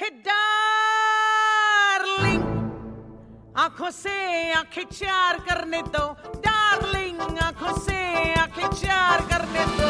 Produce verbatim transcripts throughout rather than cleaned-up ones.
हे darling, आंखों से आंखें चार करने दो। डार्लिंग, आंखों से आंखें चार करने दो।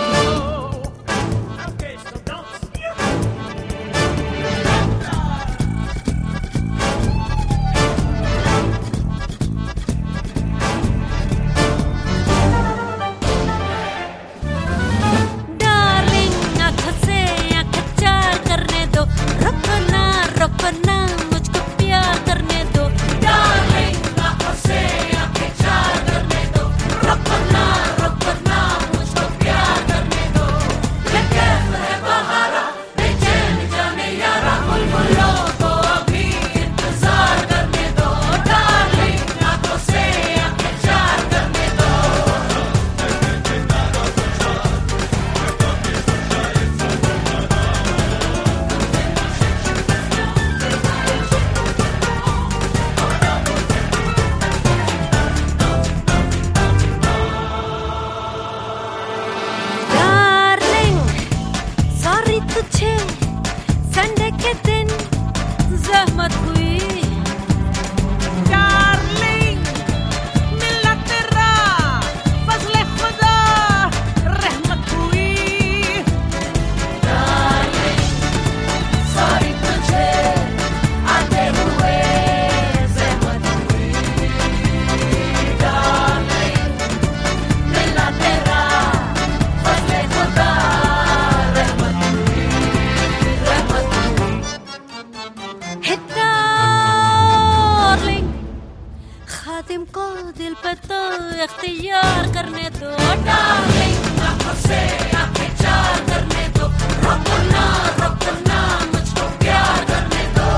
संडे के दिन ज़हमत हुई। डार्लिंग, मिला तेरा फज़ले खुदा रहमत हुई। डार्लिंग, सॉरी तुझे आते हुए ज़हमत हुई। डार्लिंग, मिला तेरा फज़ले खुदा रहमत हुई। खातिम को दिल पे तो इख्तियार करने दो। डार्लिंग, आंखों से आंखें चार करने दो। रोको ना रोको ना मुझको प्यार करने दो।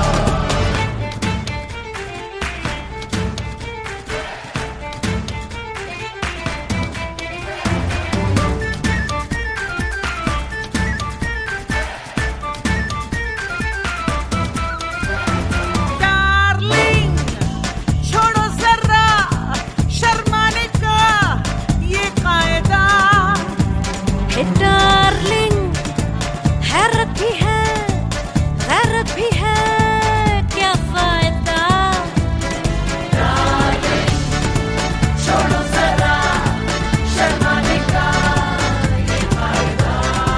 डार्लिंग, हैरत भी है गैरत भी है, क्या फायदा। डार्लिंग, छोड़ो जरा शर्माने का ये फायदा।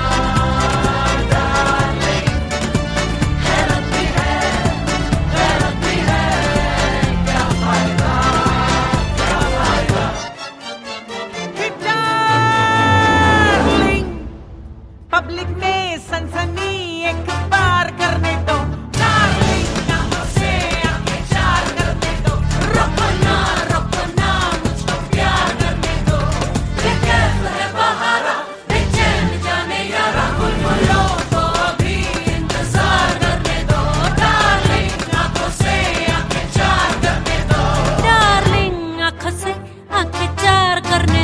डार्लिंग, हैरत भी है गैरत भी है, क्या फायदा क्या फायदा। पब्लिक में सनसनी एक बार करने दो। डार्लिंग, आंखों से आंखें चार करने दो। रोको ना रोको ना मुझको प्यार करने दो। ये कैफ है बहारा, बेचैन जाने यारा, बुलबुलों को अभी इंतजार करने दो। डार्लिंग, आंखों से आंखें चार करने दो। डार्लिंग, आंखों से आंखें चार करने